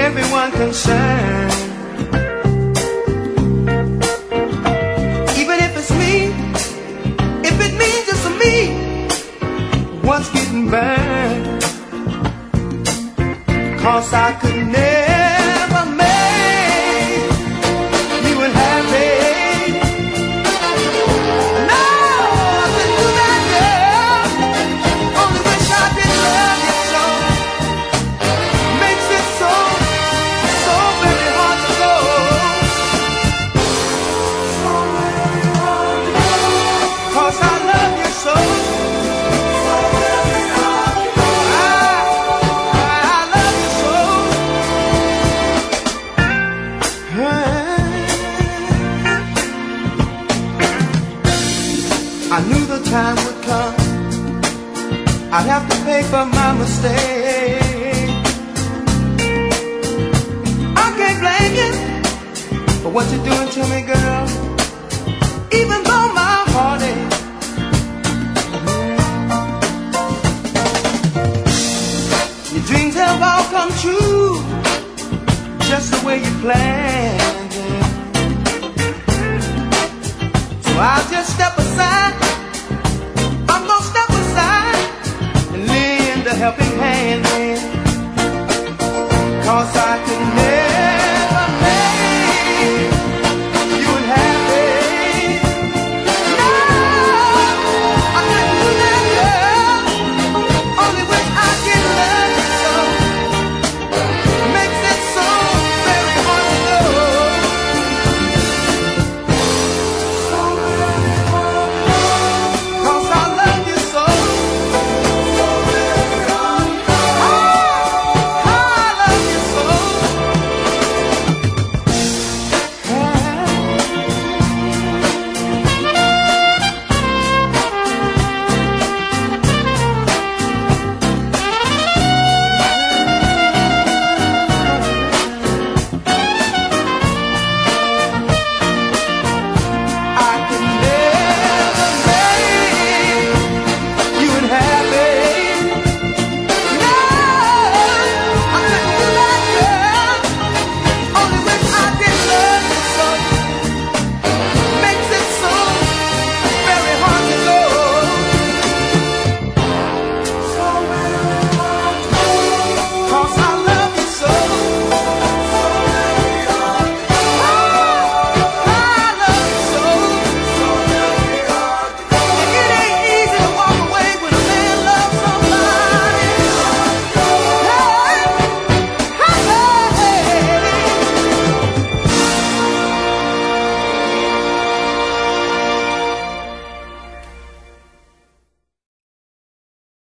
everyone concerned. Even if it's me, if it means just me, once getting burned. 'Cause I could never make you unhappy. No, I couldn't do that, girl. Only wish I didn't love you so. Makes it so very hard to go. So very hard to go. 'Cause I love you so. I knew the time would come, I'd have to pay for my mistake. I can't blame you for what you're doing to me, girl. Even though my heart aches, your dreams have all come true, just the way you planned it. So I'll just step aside. I'm gonna step aside and lend a helping hand, man. 'Cause I can